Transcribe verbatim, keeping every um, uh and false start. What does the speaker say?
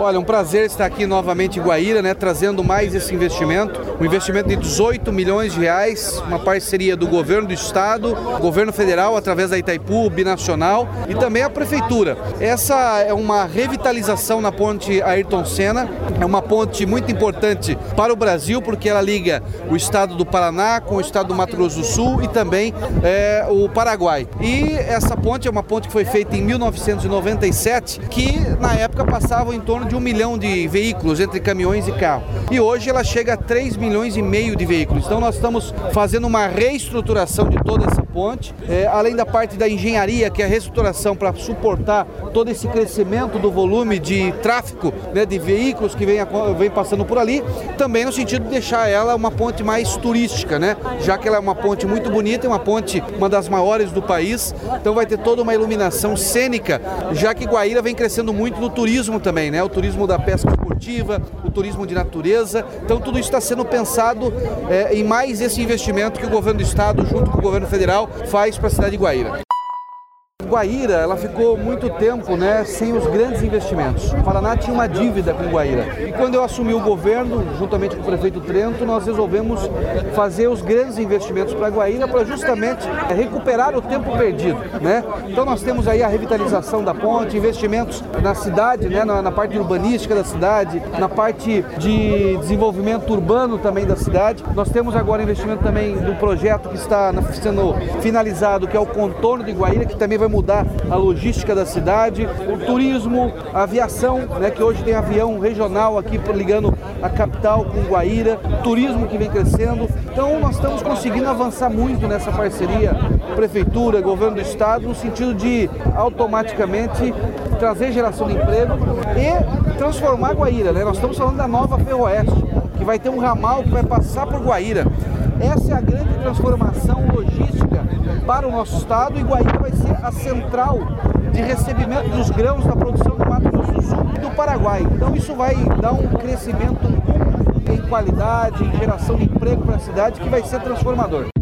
Olha, um prazer estar aqui novamente em Guaíra, né, trazendo mais esse investimento, um investimento de dezoito milhões de reais, uma parceria do governo do estado, governo federal através da Itaipu, binacional e também a prefeitura. Essa é uma revitalização na ponte Ayrton Senna, é uma ponte muito importante para o Brasil porque ela liga o estado do Paraná com o estado do Mato Grosso do Sul e também é, o Paraguai. E essa ponte é uma ponte que foi feita em mil novecentos e noventa e sete, que na época passava em torno de um milhão de veículos entre caminhões e carro. E hoje ela chega a três milhões e meio de veículos. Então nós estamos fazendo uma reestruturação de toda essa ponte, é, além da parte da engenharia, que é a reestruturação para suportar todo esse crescimento do volume de tráfego, né, de veículos que vem, vem passando por ali, também no sentido de deixar ela uma ponte mais turística, né, já que ela é uma ponte muito bonita, é uma ponte, uma das maiores do país, então vai ter toda uma iluminação cênica, já que Guaíra vem crescendo muito no turismo também, né, o turismo da pesca esportiva, o turismo de natureza, então tudo isso está sendo pensado é, em mais esse investimento que o governo do estado, junto com o governo federal, faz para a cidade de Guaíra. Guaíra, ela ficou muito tempo, né, sem os grandes investimentos. O Paraná tinha uma dívida com Guaíra. E quando eu assumi o governo, juntamente com o prefeito Trento, nós resolvemos fazer os grandes investimentos para Guaíra para justamente recuperar o tempo perdido, né? Então nós temos aí a revitalização da ponte, investimentos na cidade, né, na, na parte urbanística da cidade, na parte de desenvolvimento urbano também da cidade. Nós temos agora investimento também do projeto que está sendo finalizado, que é o contorno de Guaíra, que também vai mudar a logística da cidade, o turismo, a aviação, né, que hoje tem avião regional aqui ligando a capital com Guaíra, turismo que vem crescendo. Então nós estamos conseguindo avançar muito nessa parceria prefeitura, governo do estado, no sentido de automaticamente trazer geração de emprego e transformar Guaíra, né? Nós estamos falando da nova Ferroeste, que vai ter um ramal que vai passar por Guaíra. Essa é a grande transformação logística para o nosso estado e Guaíra vai ser a central de recebimento dos grãos da produção do Mato Grosso do Sul e do Paraguai. Então isso vai dar um crescimento em qualidade, em geração de emprego para a cidade que vai ser transformador.